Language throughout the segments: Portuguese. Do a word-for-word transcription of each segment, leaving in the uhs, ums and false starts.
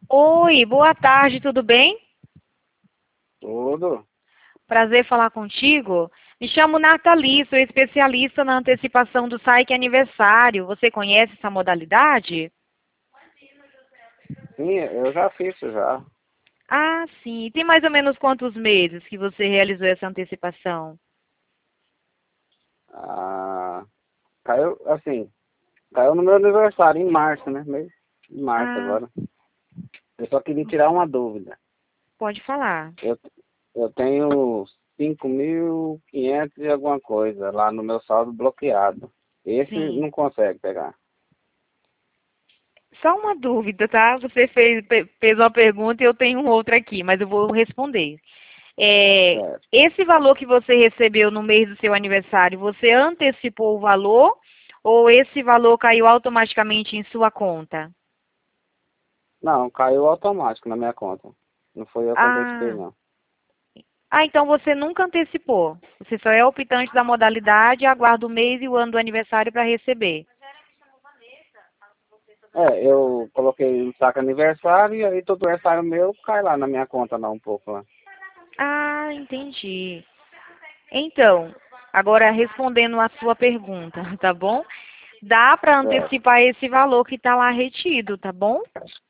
Oi, boa tarde, tudo bem? Tudo. Prazer falar contigo. Me chamo Nathalie, sou especialista na antecipação do Saik Aniversário. Você conhece essa modalidade? Sim, eu já fiz isso já. Ah, sim. Tem mais ou menos quantos meses que você realizou essa antecipação? Ah, caiu, assim, caiu no meu aniversário, em março, né? Mês de março Ah, agora. Eu só queria tirar uma dúvida. pode falar. Eu, eu tenho cinco mil quinhentos e alguma coisa lá no meu saldo bloqueado. Esse Sim. não consegue pegar. Só uma dúvida, tá? Você fez, pe- fez uma pergunta e eu tenho outra aqui, mas eu vou responder. É, Certo. esse valor que você recebeu no mês do seu aniversário, você antecipou o valor ou esse valor caiu automaticamente em sua conta? Não, caiu automático na minha conta. Não foi eu que antecipei, Ah, não. ah, então você nunca antecipou. Você só é optante da modalidade e aguarda o mês e o ano do aniversário para receber. É, eu coloquei no saco aniversário e aí todo aniversário meu cai lá na minha conta lá um pouco lá. Ah, entendi. Então, agora respondendo a sua pergunta, tá bom? Dá para Certo. antecipar esse valor que está lá retido, tá bom?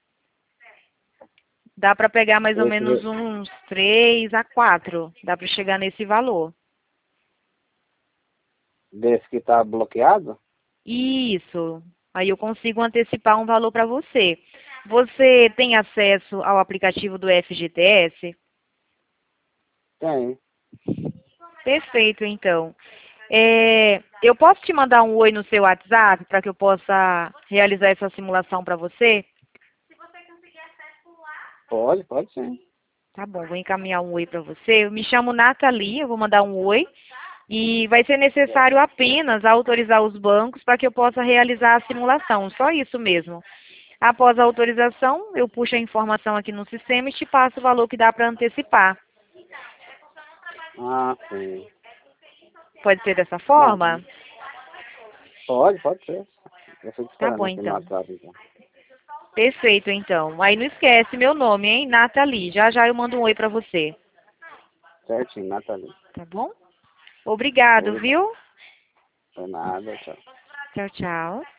Dá para pegar mais ou menos Esse, uns três a quatro. Dá para chegar nesse valor. desse que tá bloqueado? Isso. Aí eu consigo antecipar um valor para você. Você tem acesso ao aplicativo do F G T S? Tem. Perfeito, então. É, eu posso te mandar um oi no seu WhatsApp para que eu possa realizar essa simulação para você? Pode, pode sim. Tá bom, vou encaminhar um oi para você. Eu me chamo Nathalie, eu vou mandar um oi. E vai ser necessário apenas autorizar os bancos para que eu possa realizar a simulação. Só isso mesmo. Após a autorização, eu puxo a informação aqui no sistema e te passo o valor que dá para antecipar. Ah, sim. Pode ser dessa Não, forma? pode, pode ser. Eu fico Tá esperando bom, aqui no então. WhatsApp, então. Perfeito, então. Aí não esquece meu nome, hein? Nathalie. Já já eu mando um oi para você. Certinho, Nathalie. Tá bom? Obrigado, Obrigado. viu? Por nada, tchau. Tchau, tchau.